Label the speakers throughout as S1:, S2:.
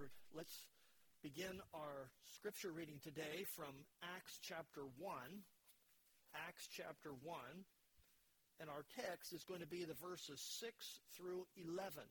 S1: let's begin our scripture reading today from Acts chapter 1. Acts chapter 1. And our text is going to be the verses 6 through 11.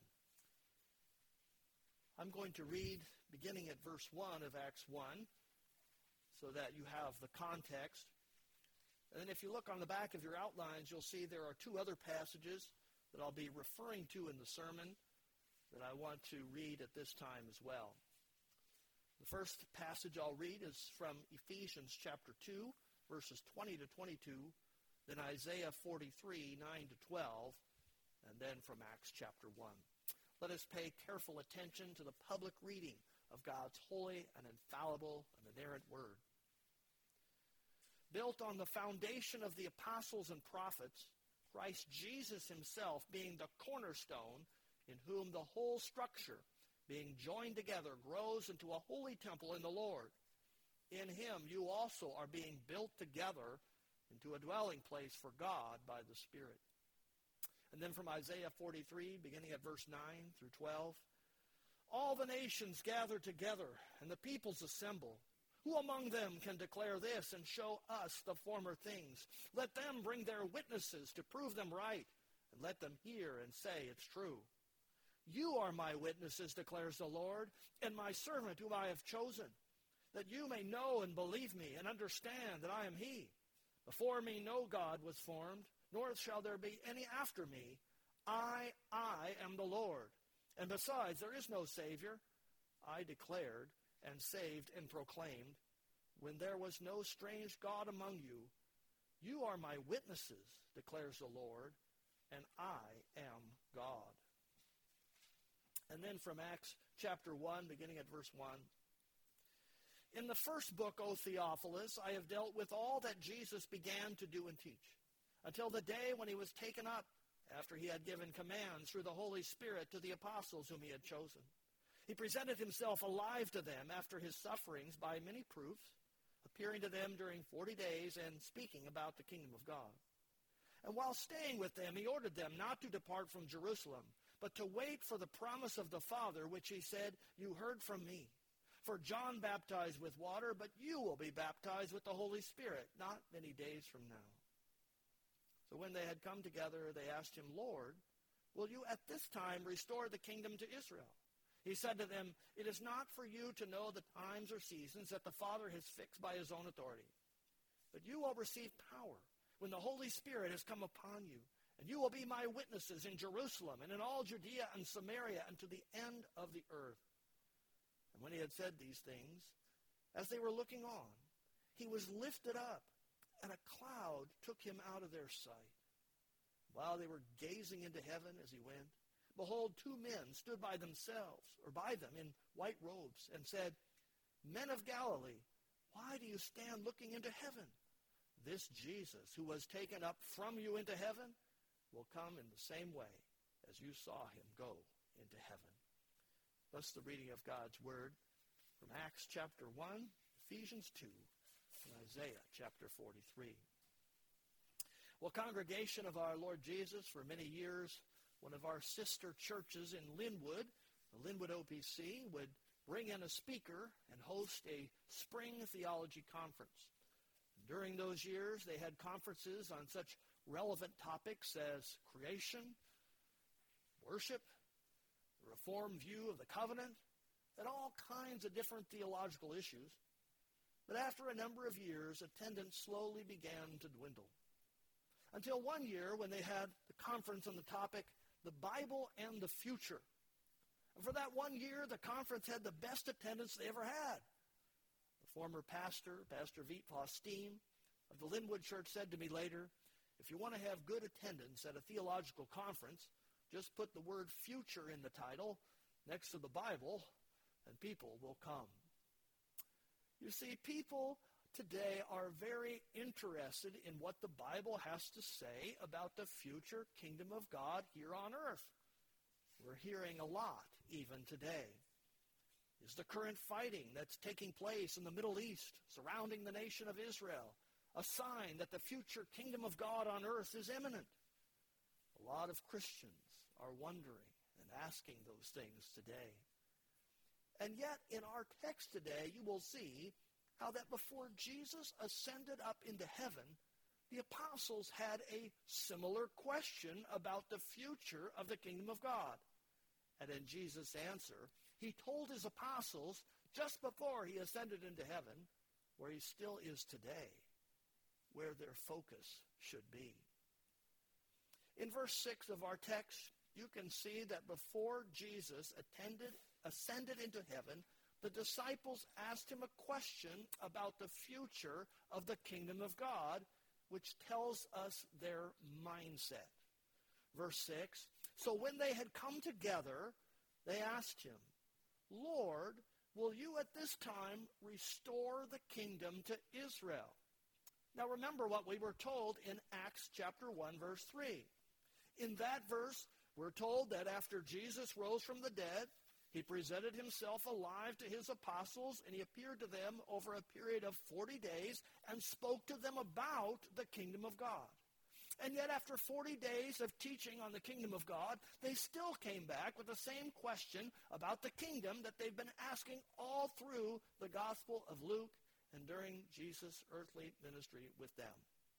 S1: I'm going to read beginning at verse 1 of Acts 1 so that you have the context. And then if you look on the back of your outlines, you'll see there are two other passages that I'll be referring to in the sermon that I want to read at this time as well. The first passage I'll read is from Ephesians chapter 2, verses 20 to 22, then Isaiah 43, 9 to 12, and then from Acts chapter 1. Let us pay careful attention to the public reading of God's holy and infallible and inerrant word. Built on the foundation of the apostles and prophets, Christ Jesus himself being the cornerstone, in whom the whole structure, being joined together, grows into a holy temple in the Lord. In him you also are being built together into a dwelling place for God by the Spirit. And then from Isaiah 43, beginning at verse 9 through 12, all the nations gather together, and the peoples assemble. Who among them can declare this and show us the former things? Let them bring their witnesses to prove them right, and let them hear and say it's true. You are my witnesses, declares the Lord, and my servant whom I have chosen, that you may know and believe me and understand that I am he. Before me no God was formed, nor shall there be any after me. I am the Lord. And besides, there is no Savior. I declared and saved and proclaimed, when there was no strange God among you. You are my witnesses, declares the Lord, and I am God. And then from Acts chapter 1, beginning at verse 1. In the first book, O Theophilus, I have dealt with all that Jesus began to do and teach, until the day when he was taken up, after he had given commands through the Holy Spirit to the apostles whom he had chosen. He presented himself alive to them after his sufferings by many proofs, appearing to them during 40 days and speaking about the kingdom of God. And while staying with them, he ordered them not to depart from Jerusalem, but to wait for the promise of the Father, which he said, you heard from me. For John baptized with water, but you will be baptized with the Holy Spirit not many days from now. So when they had come together, they asked him, Lord, will you at this time restore the kingdom to Israel? He said to them, it is not for you to know the times or seasons that the Father has fixed by his own authority. But you will receive power when the Holy Spirit has come upon you. And you will be my witnesses in Jerusalem and in all Judea and Samaria and to the end of the earth. And when he had said these things, as they were looking on, he was lifted up, and a cloud took him out of their sight. While they were gazing into heaven as he went, behold, two men stood by themselves, or by them, in white robes, and said, Men of Galilee, why do you stand looking into heaven? This Jesus, who was taken up from you into heaven, will come in the same way as you saw him go into heaven. Thus the reading of God's word from Acts chapter 1, Ephesians 2, and Isaiah chapter 43. Well, congregation of our Lord Jesus, for many years, one of our sister churches in Linwood, the Linwood OPC, would bring in a speaker and host a spring theology conference. During those years, they had conferences on such relevant topics as creation, worship, the Reformed view of the covenant, and all kinds of different theological issues. But after a number of years, attendance slowly began to dwindle. Until one year when they had the conference on the topic, the Bible and the future. And for that 1 year, the conference had the best attendance they ever had. The former pastor, Pastor Veet Faustine of the Linwood Church, said to me later, if you want to have good attendance at a theological conference, just put the word future in the title next to the Bible, and people will come. You see, people today are very interested in what the Bible has to say about the future kingdom of God here on earth. We're hearing a lot even today. Is the current fighting that's taking place in the Middle East surrounding the nation of Israel a sign that the future kingdom of God on earth is imminent? A lot of Christians are wondering and asking those things today. And yet, in our text today, you will see how that before Jesus ascended up into heaven, the apostles had a similar question about the future of the kingdom of God. And in Jesus' answer, he told his apostles just before he ascended into heaven, where he still is today, where their focus should be. In verse 6 of our text, you can see that before Jesus ascended into heaven, the disciples asked him a question about the future of the kingdom of God, which tells us their mindset. Verse 6, so when they had come together, they asked him, Lord, will you at this time restore the kingdom to Israel? Now remember what we were told in Acts chapter 1, verse 3. In that verse, we're told that after Jesus rose from the dead, he presented himself alive to his apostles, and he appeared to them over a period of 40 days and spoke to them about the kingdom of God. And yet after 40 days of teaching on the kingdom of God, they still came back with the same question about the kingdom that they've been asking all through the Gospel of Luke and during Jesus' earthly ministry with them.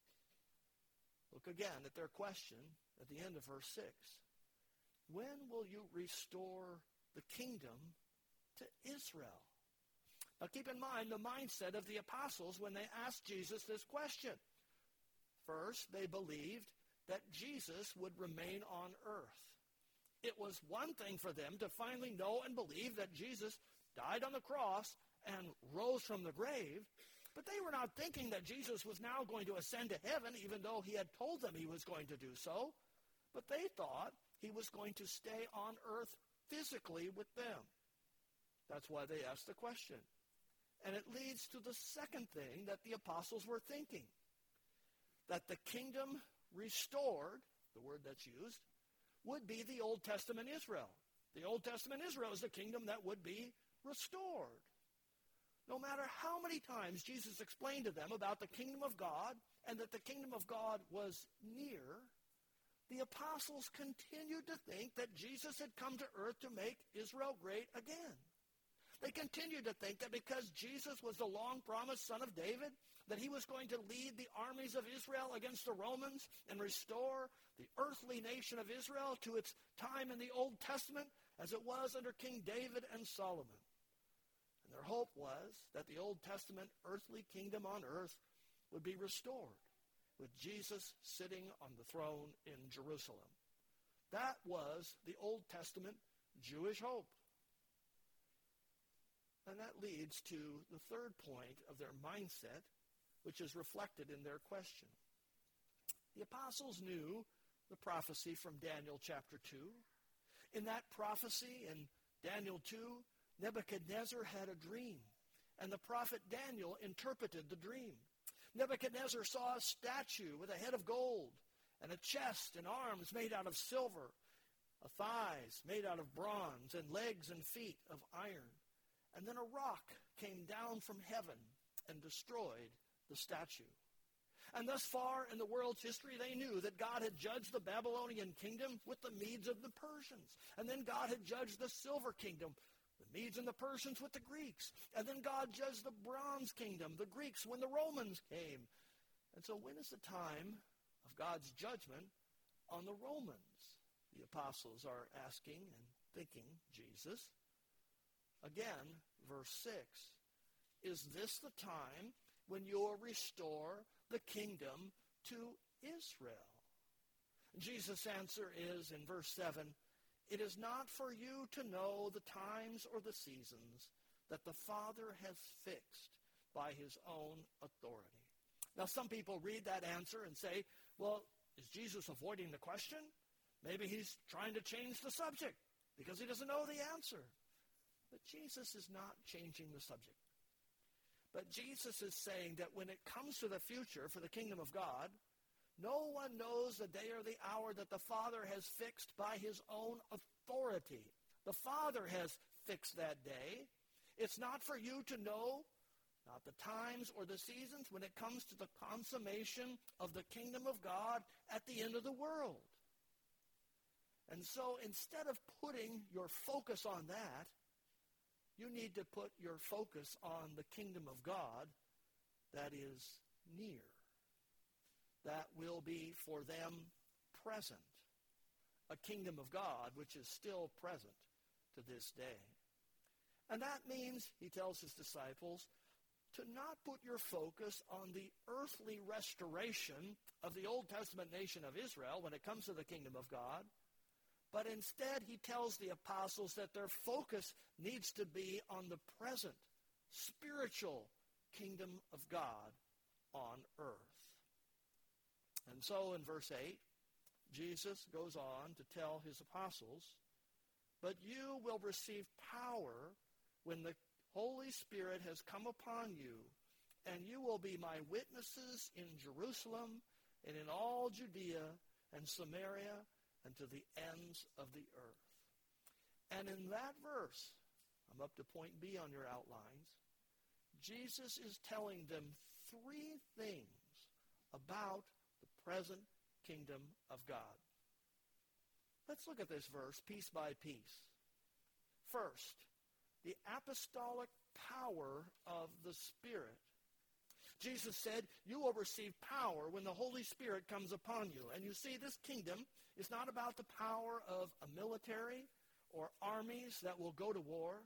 S1: Look again at their question at the end of verse 6. When will you restore the kingdom to Israel? Now keep in mind the mindset of the apostles when they asked Jesus this question. First, they believed that Jesus would remain on earth. It was one thing for them to finally know and believe that Jesus died on the cross and rose from the grave, but they were not thinking that Jesus was now going to ascend to heaven, even though he had told them he was going to do so. But they thought he was going to stay on earth physically with them. That's why they asked the question. And it leads to the second thing that the apostles were thinking, that the kingdom restored, the word that's used, would be the Old Testament Israel. The Old Testament Israel is the kingdom that would be restored. No matter how many times Jesus explained to them about the kingdom of God and that the kingdom of God was near, the apostles continued to think that Jesus had come to earth to make Israel great again. They continued to think that because Jesus was the long-promised son of David, that he was going to lead the armies of Israel against the Romans and restore the earthly nation of Israel to its time in the Old Testament as it was under King David and Solomon. And their hope was that the Old Testament earthly kingdom on earth would be restored, with Jesus sitting on the throne in Jerusalem. That was the Old Testament Jewish hope. And that leads to the third point of their mindset, which is reflected in their question. The apostles knew the prophecy from Daniel chapter 2. In that prophecy in Daniel 2, Nebuchadnezzar had a dream, and the prophet Daniel interpreted the dream. Nebuchadnezzar saw a statue with a head of gold, and a chest and arms made out of silver, thighs made out of bronze, and legs and feet of iron. And then a rock came down from heaven and destroyed the statue. And thus far in the world's history, they knew that God had judged the Babylonian kingdom with the Medes and the Persians. And then God had judged the Silver Kingdom, the Medes and the Persians with the Greeks. And then God judged the Bronze Kingdom, the Greeks, when the Romans came. And so when is the time of God's judgment on the Romans? The apostles are asking and thinking Jesus. Again, verse 6, is this the time when you'll restore the kingdom to Israel? Jesus' answer is, in verse 7, it is not for you to know the times or the seasons that the Father has fixed by his own authority. Now, some people read that answer and say, well, is Jesus avoiding the question? Maybe he's trying to change the subject because he doesn't know the answer. But Jesus is not changing the subject. But Jesus is saying that when it comes to the future for the kingdom of God, no one knows the day or the hour that the Father has fixed by his own authority. The Father has fixed that day. It's not for you to know, not the times or the seasons, when it comes to the consummation of the kingdom of God at the end of the world. And so instead of putting your focus on that, You need to put your focus on the kingdom of God that is near, that will be for them present, a kingdom of God which is still present to this day. And that means, he tells his disciples, to not put your focus on the earthly restoration of the Old Testament nation of Israel when it comes to the kingdom of God, but instead he tells the apostles that their focus needs to be on the present, spiritual kingdom of God on earth. And so in verse 8, Jesus goes on to tell his apostles, "But you will receive power when the Holy Spirit has come upon you, and you will be my witnesses in Jerusalem and in all Judea and Samaria and to the ends of the earth." And in that verse, I'm up to point B on your outlines, Jesus is telling them three things about the present kingdom of God. Let's look at this verse piece by piece. First, the apostolic power of the Spirit. Jesus said, "You will receive power when the Holy Spirit comes upon you." And you see, this kingdom is not about the power of a military or armies that will go to war.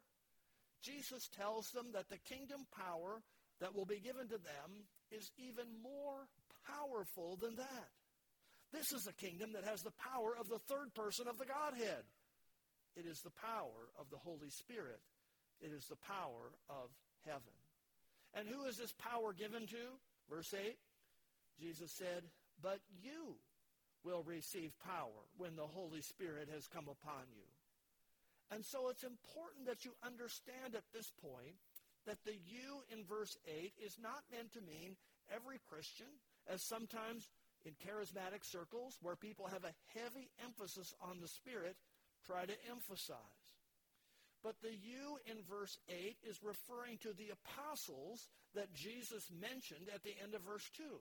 S1: Jesus tells them that the kingdom power that will be given to them is even more powerful than that. This is a kingdom that has the power of the third person of the Godhead. It is the power of the Holy Spirit. It is the power of heaven. And who is this power given to? Verse 8, Jesus said, "But you will receive power when the Holy Spirit has come upon you." And so it's important that you understand at this point that the "you" in verse 8 is not meant to mean every Christian, as sometimes in charismatic circles where people have a heavy emphasis on the Spirit try to emphasize. But the "you" in verse 8 is referring to the apostles that Jesus mentioned at the end of verse 2.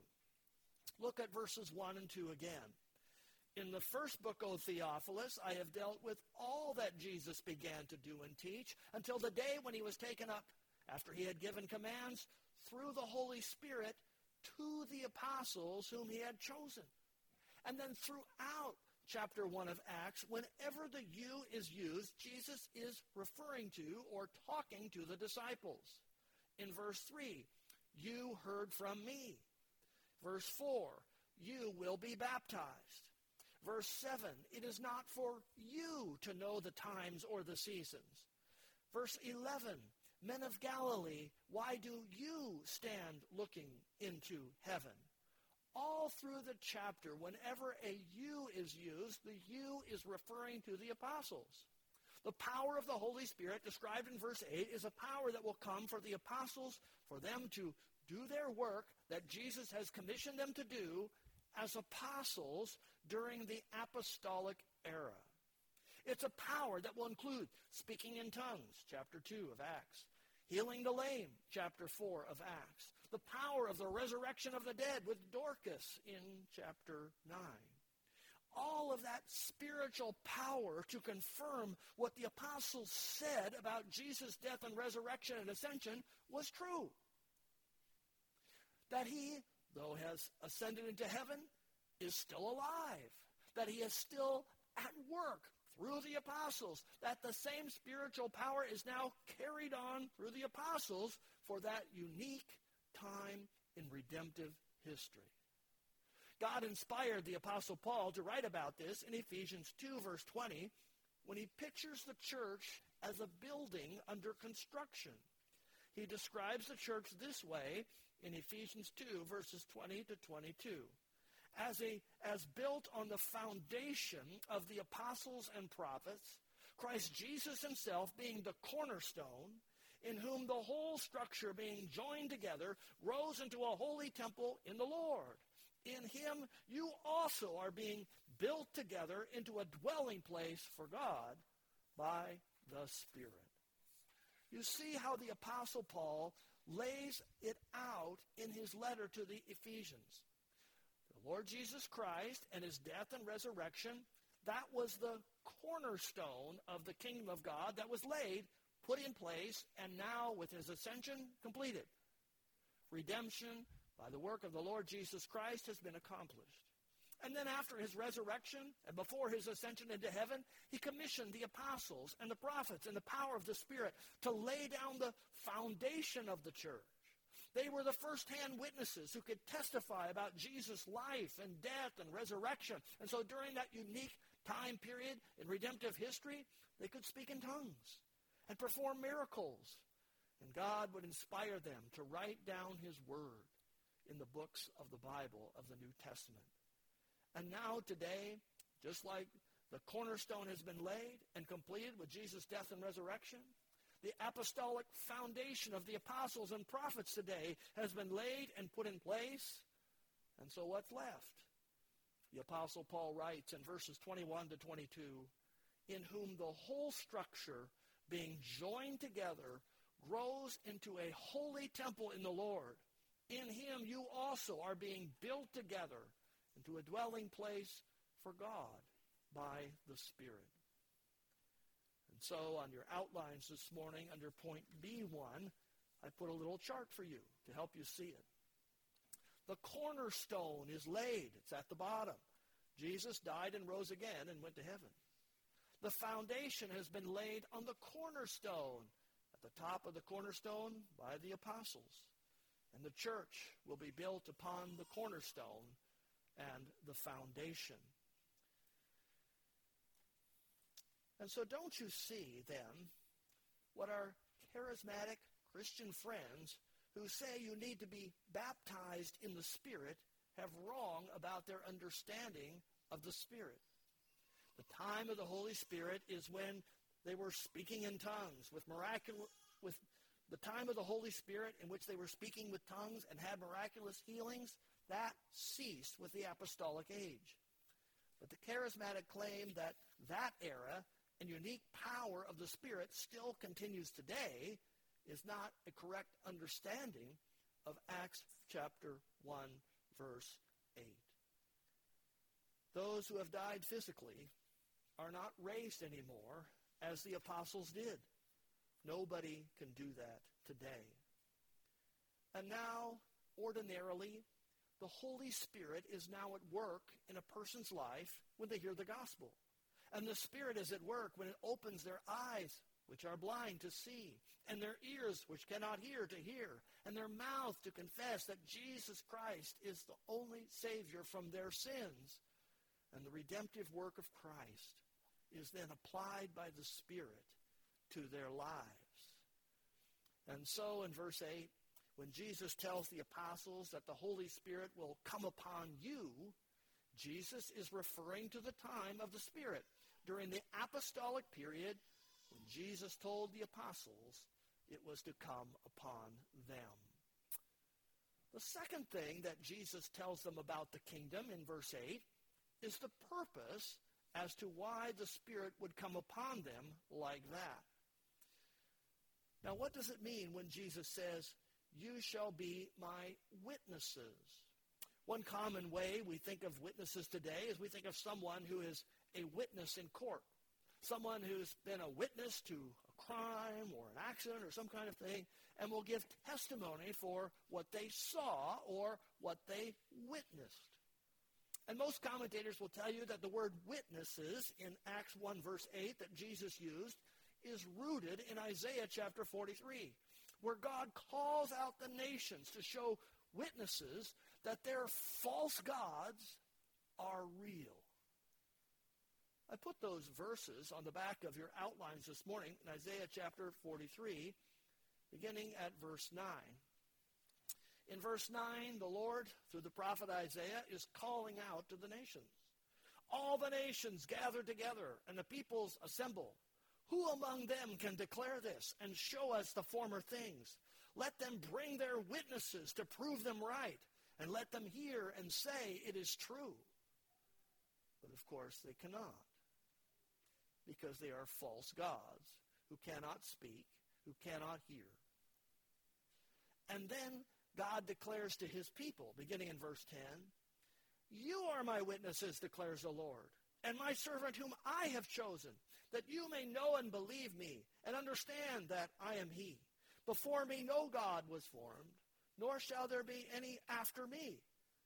S1: Look at verses 1 and 2 again. "In the first book, O Theophilus, I have dealt with all that Jesus began to do and teach until the day when he was taken up, after he had given commands through the Holy Spirit to the apostles whom he had chosen." And then throughout chapter 1 of Acts, whenever the "you" is used, Jesus is referring to or talking to the disciples. In verse 3, "You heard from me." Verse 4, "You will be baptized." Verse 7, "It is not for you to know the times or the seasons." Verse 11, "Men of Galilee, why do you stand looking into heaven?" All through the chapter, whenever a "you" is used, the "you" is referring to the apostles. The power of the Holy Spirit described in verse 8 is a power that will come for the apostles, for them to do their work that Jesus has commissioned them to do as apostles during the apostolic era. It's a power that will include speaking in tongues, chapter 2 of Acts, healing the lame, chapter 4 of Acts, the power of the resurrection of the dead with Dorcas in chapter 9. All of that spiritual power to confirm what the apostles said about Jesus' death and resurrection and ascension was true. That he, though has ascended into heaven, is still alive. That he is still at work through the apostles. That the same spiritual power is now carried on through the apostles for that unique time in redemptive history. God inspired the Apostle Paul to write about this in Ephesians 2, verse 20, when he pictures the church as a building under construction. He describes the church this way in Ephesians 2, verses 20 to 22. As built on the foundation of the apostles and prophets, Christ Jesus himself being the cornerstone, in whom the whole structure being joined together grows into a holy temple in the Lord. In him you also are being built together into a dwelling place for God by the Spirit. You see how the Apostle Paul lays it out in his letter to the Ephesians. The Lord Jesus Christ and his death and resurrection, that was the cornerstone of the kingdom of God that was laid put in place, and now with his ascension completed. Redemption by the work of the Lord Jesus Christ has been accomplished. And then after his resurrection and before his ascension into heaven, he commissioned the apostles and the prophets in the power of the Spirit to lay down the foundation of the church. They were the first-hand witnesses who could testify about Jesus' life and death and resurrection. And so during that unique time period in redemptive history, they could speak in tongues and perform miracles. And God would inspire them to write down his word in the books of the Bible of the New Testament. And now today, just like the cornerstone has been laid and completed with Jesus' death and resurrection, the apostolic foundation of the apostles and prophets today has been laid and put in place. And so what's left? The Apostle Paul writes in verses 21 to 22, in whom the whole structure, being joined together, grows into a holy temple in the Lord. In him you also are being built together into a dwelling place for God by the Spirit. And so on your outlines this morning, under point B1, I put a little chart for you to help you see it. The cornerstone is laid. It's at the bottom. Jesus died and rose again and went to heaven. The foundation has been laid on the cornerstone, at the top of the cornerstone by the apostles. And the church will be built upon the cornerstone and the foundation. And so don't you see, then, what our charismatic Christian friends who say you need to be baptized in the Spirit have wrong about their understanding of the Spirit? The time of the Holy Spirit is when they were speaking in tongues with the time of the Holy Spirit in which they were speaking with tongues and had miraculous healings, that ceased with the apostolic age. But the charismatic claim that that era and unique power of the Spirit still continues today is not a correct understanding of Acts chapter 1, verse 8. Those who have died physically are not raised anymore as the apostles did. Nobody can do that today. And now, ordinarily, the Holy Spirit is now at work in a person's life when they hear the gospel. And the Spirit is at work when it opens their eyes, which are blind, to see, and their ears, which cannot hear, to hear, and their mouth to confess that Jesus Christ is the only Savior from their sins. And the redemptive work of Christ is then applied by the Spirit to their lives. And so in verse 8, when Jesus tells the apostles that the Holy Spirit will come upon you, Jesus is referring to the time of the Spirit during the apostolic period when Jesus told the apostles it was to come upon them. The second thing that Jesus tells them about the kingdom in verse 8 is the purpose as to why the Spirit would come upon them like that. Now, what does it mean when Jesus says, "You shall be my witnesses"? One common way we think of witnesses today is we think of someone who is a witness in court. Someone who's been a witness to a crime or an accident or some kind of thing and will give testimony for what they saw or what they witnessed. And most commentators will tell you that the word witnesses in Acts 1 verse 8 that Jesus used is rooted in Isaiah chapter 43, where God calls out the nations to show witnesses that their false gods are real. I put those verses on the back of your outlines this morning in Isaiah chapter 43, beginning at verse 9. In verse 9, the Lord, through the prophet Isaiah, is calling out to the nations. All the nations gather together, and the peoples assemble. Who among them can declare this and show us the former things? Let them bring their witnesses to prove them right, and let them hear and say it is true. But of course they cannot, because they are false gods who cannot speak, who cannot hear. And then God declares to his people, beginning in verse 10, "You are my witnesses, declares the Lord, and my servant whom I have chosen, that you may know and believe me, and understand that I am he. Before me no God was formed, nor shall there be any after me.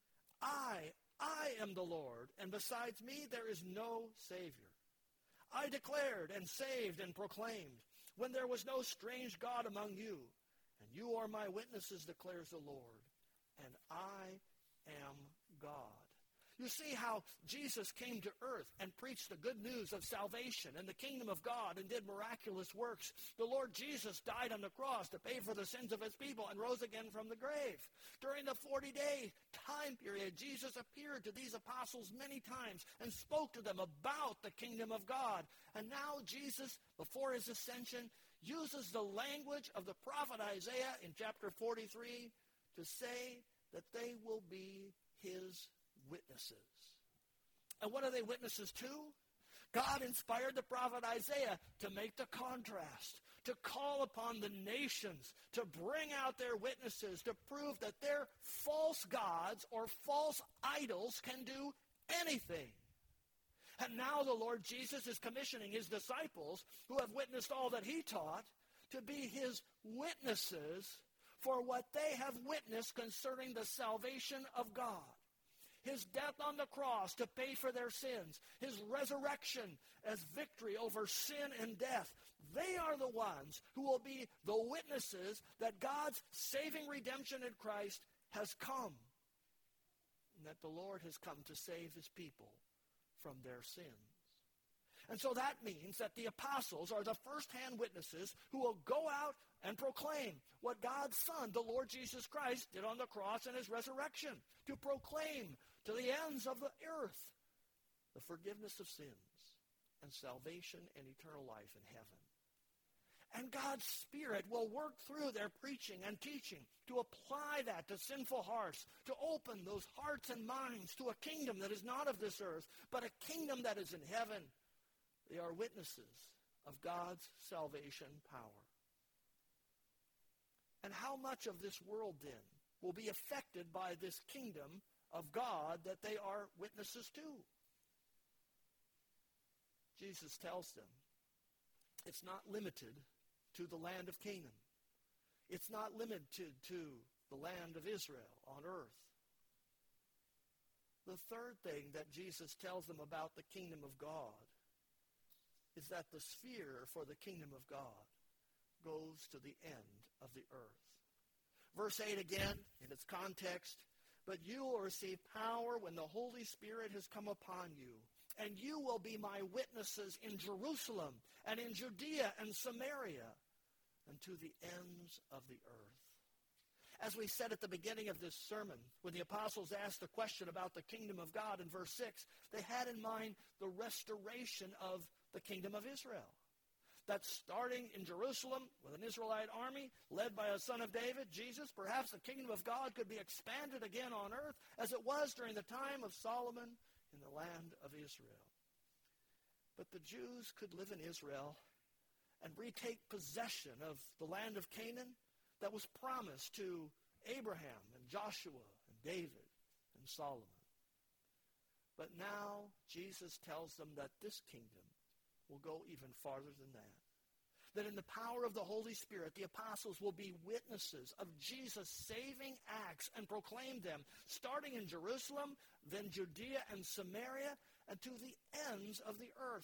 S1: I am the Lord, and besides me there is no Savior. I declared and saved and proclaimed, when there was no strange God among you, and you are my witnesses, declares the Lord, and I am God. You see how Jesus came to earth and preached the good news of salvation and the kingdom of God and did miraculous works. The Lord Jesus died on the cross to pay for the sins of his people and rose again from the grave. During the 40-day time period, Jesus appeared to these apostles many times and spoke to them about the kingdom of God. And now Jesus, before his ascension, uses the language of the prophet Isaiah in chapter 43 to say that they will be his witnesses. And what are they witnesses to? God inspired the prophet Isaiah to make the contrast, to call upon the nations to bring out their witnesses, to prove that their false gods or false idols can do anything. And now the Lord Jesus is commissioning his disciples, who have witnessed all that he taught, to be his witnesses for what they have witnessed concerning the salvation of God. His death on the cross to pay for their sins, his resurrection as victory over sin and death. They are the ones who will be the witnesses that God's saving redemption in Christ has come, and that the Lord has come to save his people from their sins. And so that means that the apostles are the first-hand witnesses who will go out and proclaim what God's Son, the Lord Jesus Christ, did on the cross and his resurrection, to proclaim to the ends of the earth the forgiveness of sins and salvation and eternal life in heaven. And God's Spirit will work through their preaching and teaching to apply that to sinful hearts, to open those hearts and minds to a kingdom that is not of this earth, but a kingdom that is in heaven. They are witnesses of God's salvation power. And how much of this world, then, will be affected by this kingdom of God that they are witnesses to? Jesus tells them it's not limited to the land of Canaan. It's not limited to the land of Israel on earth. The third thing that Jesus tells them about the kingdom of God is that the sphere for the kingdom of God goes to the end of the earth. Verse 8 again, in its context, but you will receive power when the Holy Spirit has come upon you, and you will be my witnesses in Jerusalem and in Judea and Samaria and to the ends of the earth. As we said at the beginning of this sermon, when the apostles asked the question about the kingdom of God in verse 6, they had in mind the restoration of the kingdom of Israel. That's starting in Jerusalem with an Israelite army led by a son of David, Jesus. Perhaps the kingdom of God could be expanded again on earth as it was during the time of Solomon in the land of Israel. But the Jews could live in Israel and retake possession of the land of Canaan that was promised to Abraham and Joshua and David and Solomon. But now Jesus tells them that this kingdom will go even farther than that. That in the power of the Holy Spirit, the apostles will be witnesses of Jesus' saving acts and proclaim them, starting in Jerusalem, then Judea and Samaria, and to the ends of the earth.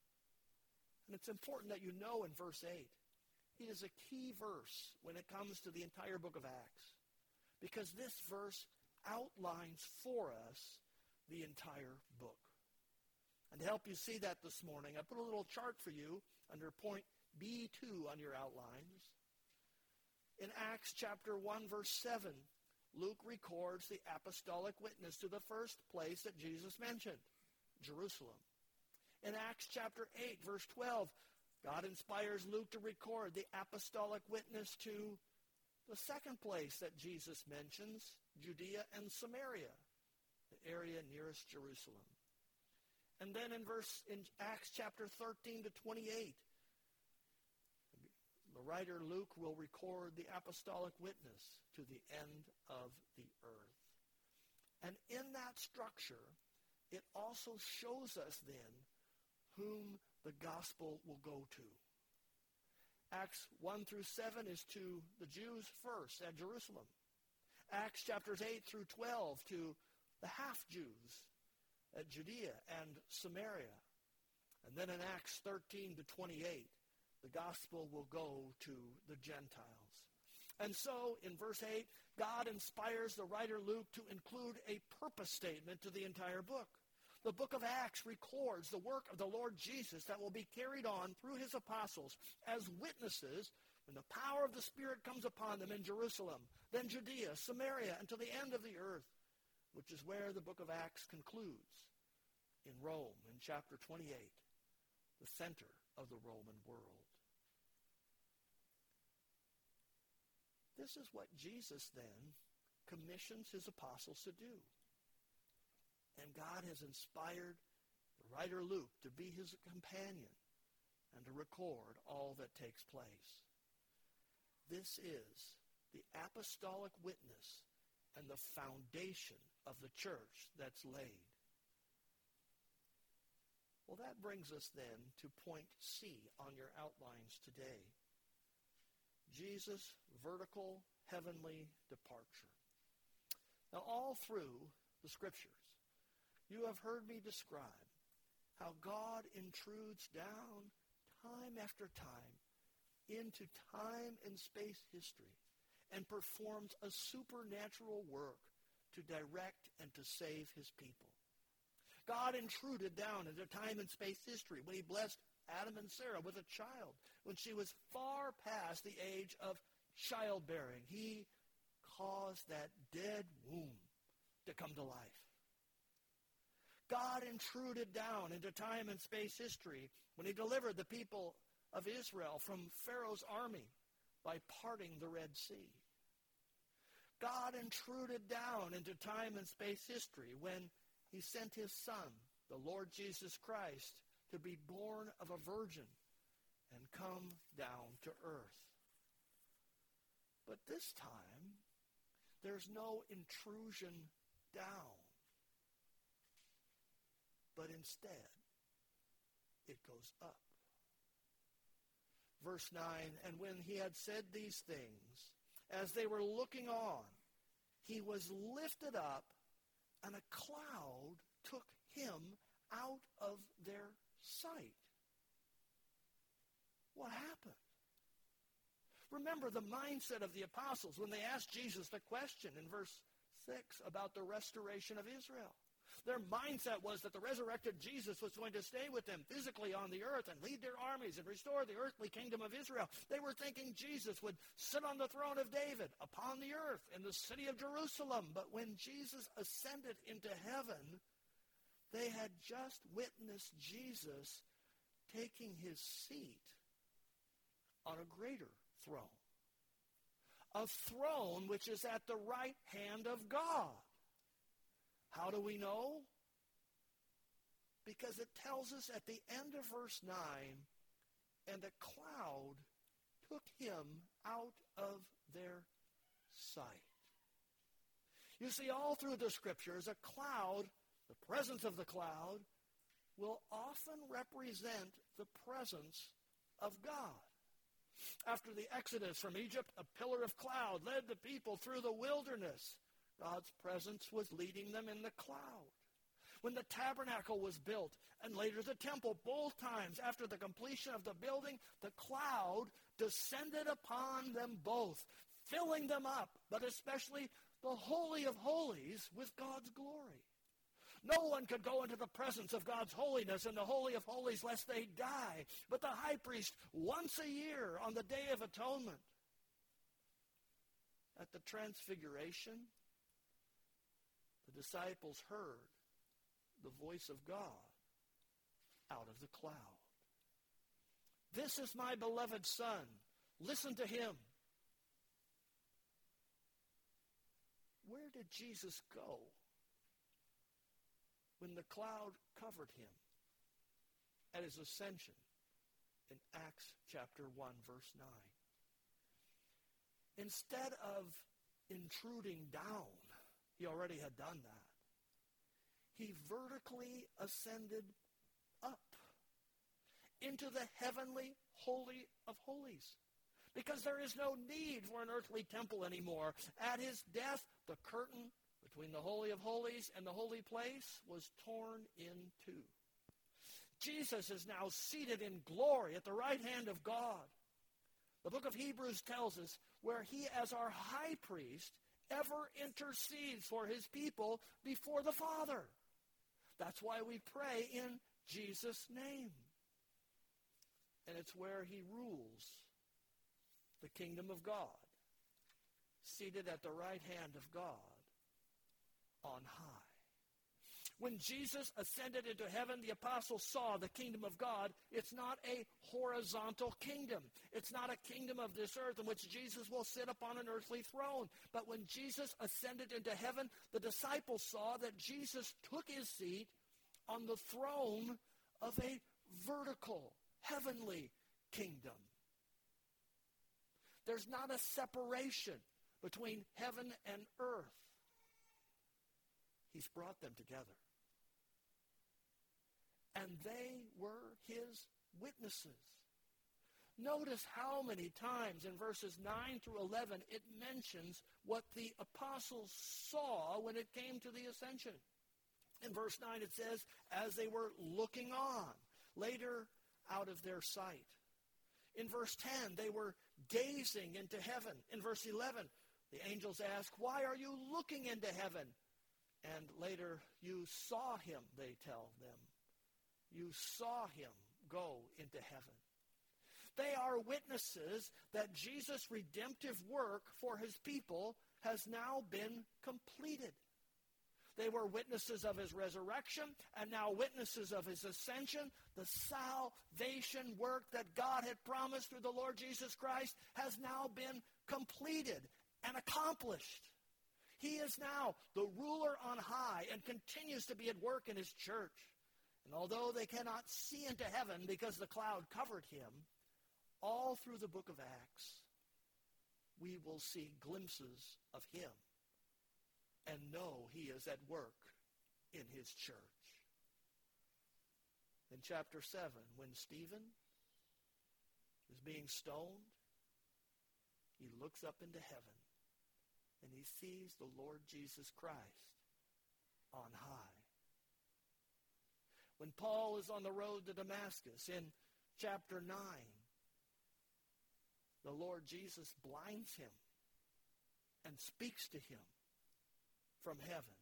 S1: And it's important that you know in verse 8, it is a key verse when it comes to the entire book of Acts, because this verse outlines for us the entire book. And to help you see that this morning, I put a little chart for you under point B2 on your outlines. In Acts chapter 1, verse 7, Luke records the apostolic witness to the first place that Jesus mentioned, Jerusalem. In Acts chapter 8, verse 12, God inspires Luke to record the apostolic witness to the second place that Jesus mentions, Judea and Samaria, the area nearest Jerusalem. And then in Acts chapter 13 to 28, the writer Luke will record the apostolic witness to the end of the earth. And in that structure it also shows us then whom the gospel will go to. Acts 1 through 7 is to the Jews first at Jerusalem. Acts chapters 8 through 12 to the half-Jews at Judea and Samaria. And then in Acts 13 to 28, the gospel will go to the Gentiles. And so, in verse 8, God inspires the writer Luke to include a purpose statement to the entire book. The book of Acts records the work of the Lord Jesus that will be carried on through his apostles as witnesses when the power of the Spirit comes upon them in Jerusalem, then Judea, Samaria, and to the end of the earth, which is where the book of Acts concludes, in Rome, in chapter 28, the center of the Roman world. This is what Jesus then commissions his apostles to do. And God has inspired the writer Luke to be his companion and to record all that takes place. This is the apostolic witness and the foundation of the church that's laid. Well, that brings us then to point C on your outlines today. Jesus' vertical heavenly departure. Now, all through the Scriptures, you have heard me describe how God intrudes down time after time into time and space history and performs a supernatural work to direct and to save his people. God intruded down into time and space history when he blessed Adam and Sarah with a child when she was far past the age of childbearing. He caused that dead womb to come to life. God intruded down into time and space history when he delivered the people of Israel from Pharaoh's army by parting the Red Sea. God intruded down into time and space history when he sent his Son, the Lord Jesus Christ, to be born of a virgin and come down to earth. But this time, there's no intrusion down. But instead, it goes up. Verse 9, and when he had said these things, as they were looking on, he was lifted up, and a cloud took him out of their sight. What happened? Remember the mindset of the apostles when they asked Jesus the question in verse 6 about the restoration of Israel. Their mindset was that the resurrected Jesus was going to stay with them physically on the earth and lead their armies and restore the earthly kingdom of Israel. They were thinking Jesus would sit on the throne of David upon the earth in the city of Jerusalem. But when Jesus ascended into heaven, they had just witnessed Jesus taking his seat on a greater throne. A throne which is at the right hand of God. How do we know? Because it tells us at the end of verse 9, and a cloud took him out of their sight. You see, all through the Scriptures, a cloud, the presence of the cloud, will often represent the presence of God. After the Exodus from Egypt, a pillar of cloud led the people through the wilderness. God's presence was leading them in the cloud. When the tabernacle was built, and later the temple, both times after the completion of the building, the cloud descended upon them both, filling them up, but especially the Holy of Holies with God's glory. No one could go into the presence of God's holiness in the Holy of Holies lest they die. But the high priest, once a year on the Day of Atonement, at the Transfiguration, the disciples heard the voice of God out of the cloud. This is my beloved Son. Listen to him. Where did Jesus go when the cloud covered him at his ascension in Acts chapter 1, verse 9? Instead of intruding down, he already had done that. he vertically ascended up into the heavenly holy of holies, because there is no need for an earthly temple anymore. At his death, the curtain between the Holy of Holies and the holy place was torn in two. Jesus is now seated in glory at the right hand of God. The book of Hebrews tells us where he, as our high priest, ever intercedes for his people before the Father. That's why we pray in Jesus' name. And it's where he rules the kingdom of God, seated at the right hand of God on high. When Jesus ascended into heaven, the apostles saw the kingdom of God. It's not a horizontal kingdom. It's not a kingdom of this earth in which Jesus will sit upon an earthly throne. But when Jesus ascended into heaven, the disciples saw that Jesus took his seat on the throne of a vertical, heavenly kingdom. There's not a separation between heaven and earth. He's brought them together. And they were his witnesses. Notice how many times in verses 9 through 11 it mentions what the apostles saw when it came to the ascension. In verse 9 it says, as they were looking on, later out of their sight. In verse 10, they were gazing into heaven. In verse 11, the angels ask, why are you looking into heaven? And later, you saw him, they tell them. You saw him go into heaven. They are witnesses that Jesus' redemptive work for his people has now been completed. They were witnesses of his resurrection and now witnesses of his ascension. The salvation work that God had promised through the Lord Jesus Christ has now been completed and accomplished. He is now the ruler on high and continues to be at work in his church. And although they cannot see into heaven because the cloud covered him, all through the book of Acts, we will see glimpses of him and know he is at work in his church. In chapter 7, when Stephen is being stoned, he looks up into heaven and he sees the Lord Jesus Christ on high. When Paul is on the road to Damascus in chapter 9, the Lord Jesus blinds him and speaks to him from heaven.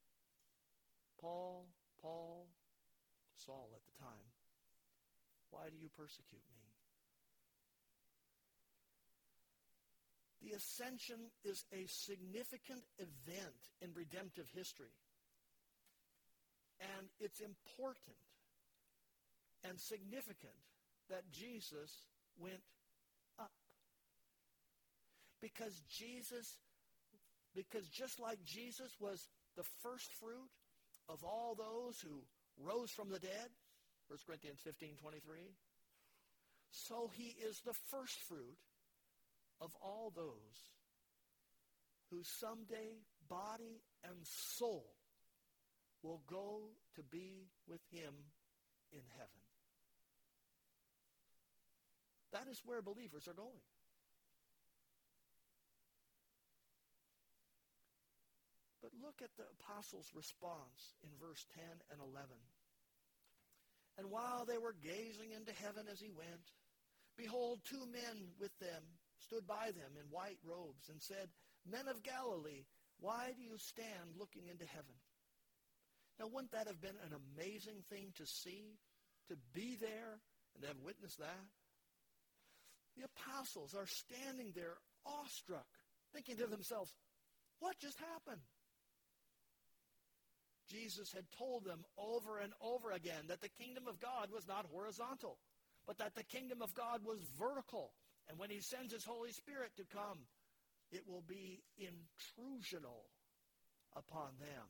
S1: Paul, Saul at the time, why do you persecute me? The ascension is a significant event in redemptive history. And it's important and significant that Jesus went up. Because just like Jesus was the first fruit of all those who rose from the dead, 1 Corinthians 15:23, so he is the first fruit of all those who someday body and soul will go to be with him in heaven. That is where believers are going. But look at the apostles' response in verse 10 and 11. And while they were gazing into heaven as he went, behold, two men with them stood by them in white robes and said, Men of Galilee, why do you stand looking into heaven? Now, wouldn't that have been an amazing thing to see, to be there, and to have witnessed that? The apostles are standing there awestruck, thinking to themselves, what just happened? Jesus had told them over and over again that the kingdom of God was not horizontal, but that the kingdom of God was vertical. And when he sends his Holy Spirit to come, it will be intrusional upon them.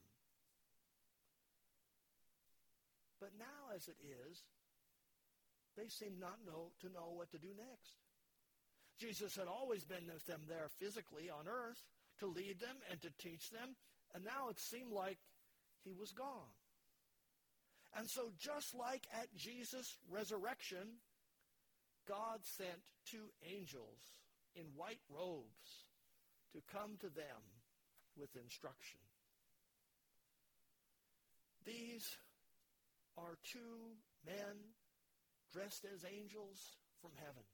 S1: But now, as it is, they seem not to know what to do next. Jesus had always been with them there physically on earth to lead them and to teach them, and now it seemed like he was gone. And so just like at Jesus' resurrection, God sent two angels in white robes to come to them with instruction. These are two men dressed as angels from heaven.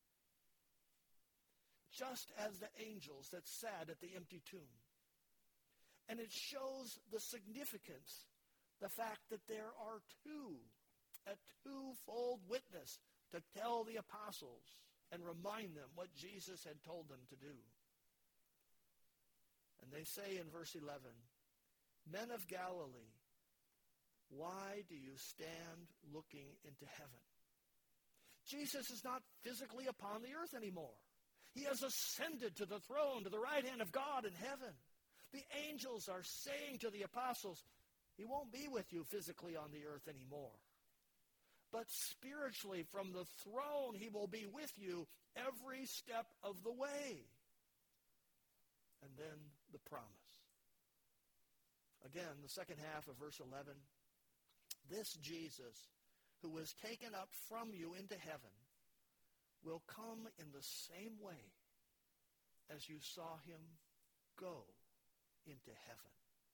S1: Just as the angels that sat at the empty tomb. And it shows the significance, the fact that there are two, a twofold witness to tell the apostles and remind them what Jesus had told them to do. And they say in verse 11, "Men of Galilee, why do you stand looking into heaven?" Jesus is not physically upon the earth anymore. He has ascended to the throne, to the right hand of God in heaven. The angels are saying to the apostles, he won't be with you physically on the earth anymore. But spiritually, from the throne, he will be with you every step of the way. And then the promise. Again, the second half of verse 11. This Jesus, who was taken up from you into heaven, will come in the same way as you saw him go into heaven.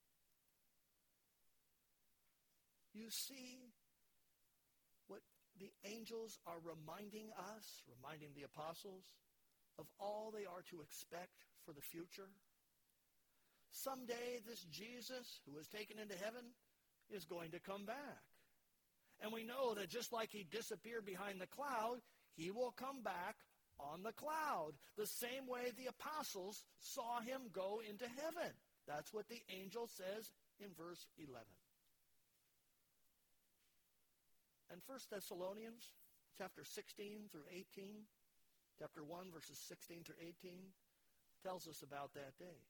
S1: You see what the angels are reminding us, reminding the apostles, of all they are to expect for the future? Someday this Jesus, who was taken into heaven, is going to come back. And we know that just like he disappeared behind the cloud, he will come back on the cloud, the same way the apostles saw him go into heaven. That's what the angel says in verse 11. And 1 Thessalonians chapter 16 through 18, chapter 1 verses 16 through 18, tells us about that day.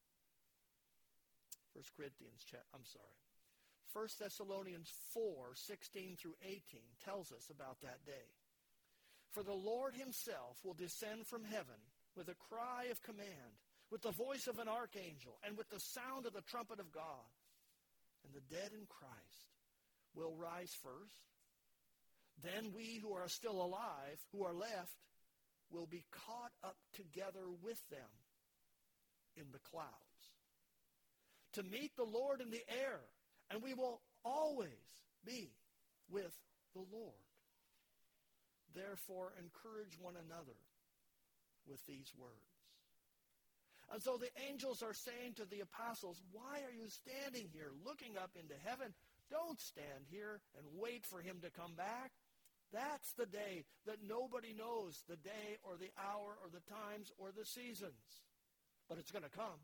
S1: 1 Thessalonians 4, 16 through 18 tells us about that day. For the Lord himself will descend from heaven with a cry of command, with the voice of an archangel, and with the sound of the trumpet of God. And the dead in Christ will rise first. Then we who are still alive, who are left, will be caught up together with them in the clouds, to meet the Lord in the air, and we will always be with the Lord. Therefore, encourage one another with these words. And so the angels are saying to the apostles, why are you standing here looking up into heaven? Don't stand here and wait for him to come back. That's the day that nobody knows, the day or the hour or the times or the seasons. But it's going to come.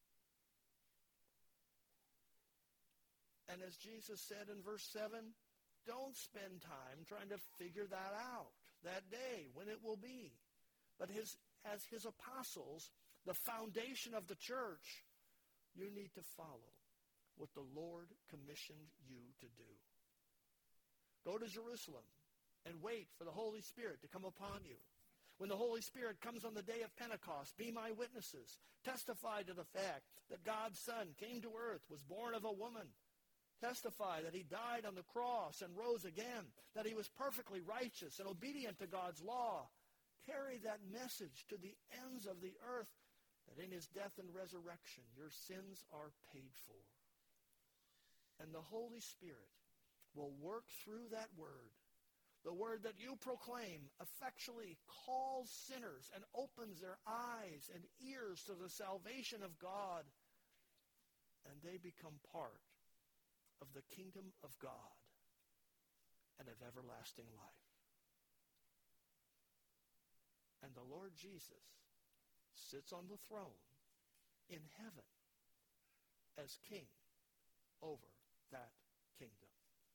S1: And as Jesus said in verse 7, don't spend time trying to figure that out, that day, when it will be. But as his apostles, the foundation of the church, you need to follow what the Lord commissioned you to do. Go to Jerusalem and wait for the Holy Spirit to come upon you. When the Holy Spirit comes on the day of Pentecost, be my witnesses. Testify to the fact that God's Son came to earth, was born of a woman. Testify that he died on the cross and rose again, that he was perfectly righteous and obedient to God's law. Carry that message to the ends of the earth, that in his death and resurrection your sins are paid for. And the Holy Spirit will work through that word, the word that you proclaim effectually calls sinners and opens their eyes and ears to the salvation of God, and they become part of the kingdom of God and of everlasting life. And the Lord Jesus sits on the throne in heaven as king over that kingdom.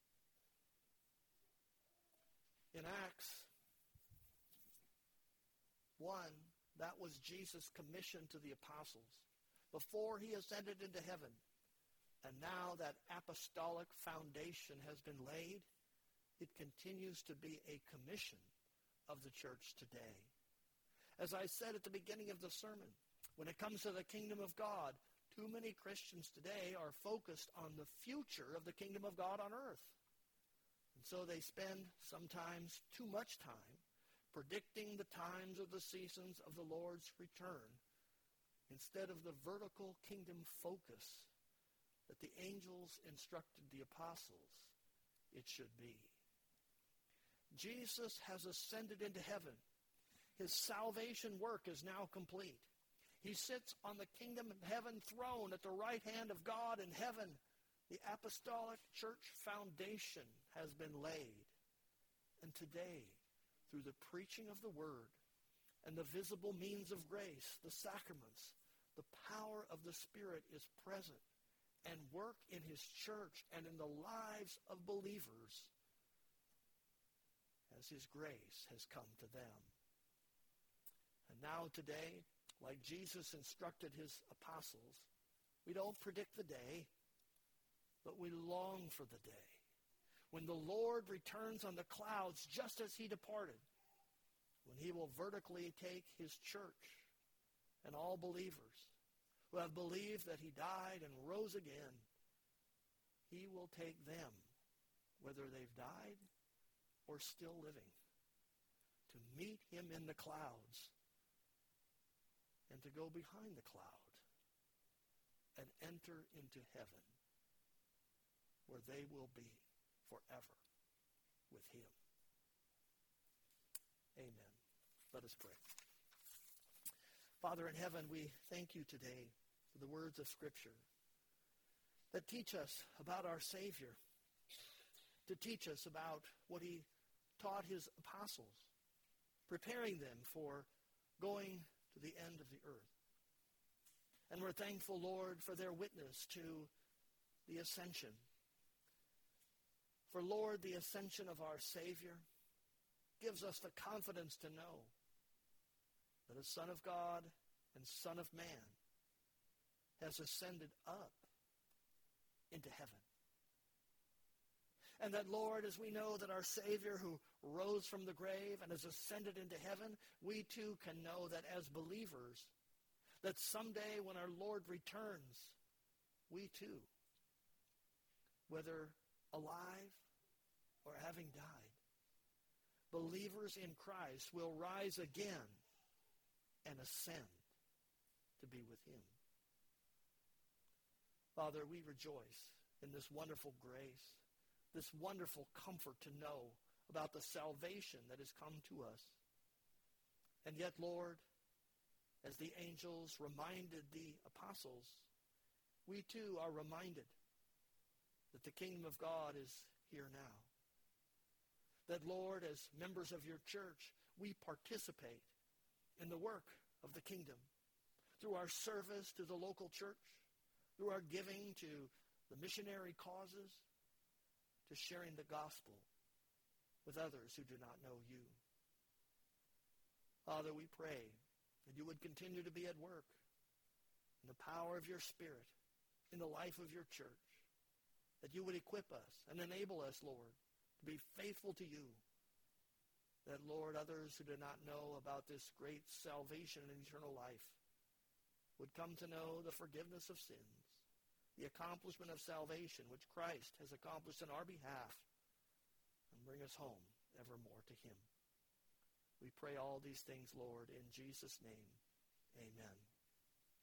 S1: In Acts 1, that was Jesus' commission to the apostles before he ascended into heaven. And now that apostolic foundation has been laid, it continues to be a commission of the church today. As I said at the beginning of the sermon, when it comes to the kingdom of God, too many Christians today are focused on the future of the kingdom of God on earth. so they spend sometimes too much time predicting the times or the seasons of the Lord's return instead of the vertical kingdom focus that the angels instructed the apostles it should be. Jesus has ascended into heaven. His salvation work is now complete. He sits on the kingdom of heaven throne at the right hand of God in heaven. The apostolic church foundation has been laid. And today, through the preaching of the word and the visible means of grace, the sacraments, the power of the Spirit is present and work in his church and in the lives of believers as his grace has come to them. And now today, like Jesus instructed his apostles, we don't predict the day, but we long for the day when the Lord returns on the clouds just as he departed, when he will vertically take his church and all believers who have believed that he died and rose again. He will take them, whether they've died or still living, to meet him in the clouds and to go behind the cloud and enter into heaven, where they will be forever with him. Amen. Let us pray. Father in heaven, we thank you today for the words of Scripture that teach us about our Savior, to teach us about what he taught his apostles, preparing them for going to the end of the earth. And we're thankful, Lord, for their witness to the ascension. For, Lord, the ascension of our Savior gives us the confidence to know that a Son of God and Son of Man has ascended up into heaven. And that, Lord, as we know that our Savior who rose from the grave and has ascended into heaven, we too can know that as believers, that someday when our Lord returns, we too, whether alive or having died, believers in Christ will rise again and ascend to be with him. Father, we rejoice in this wonderful grace, this wonderful comfort to know about the salvation that has come to us. And yet, Lord, as the angels reminded the apostles, we too are reminded that the kingdom of God is here now. That, Lord, as members of your church, we participate in the work of the kingdom through our service to the local church, through our giving to the missionary causes, to sharing the gospel with others who do not know you. Father, we pray that you would continue to be at work in the power of your Spirit, in the life of your church, that you would equip us and enable us, Lord, to be faithful to you, that, Lord, others who do not know about this great salvation and eternal life would come to know the forgiveness of sins, the accomplishment of salvation which Christ has accomplished on our behalf, and bring us home evermore to him. We pray all these things, Lord, in Jesus' name. Amen.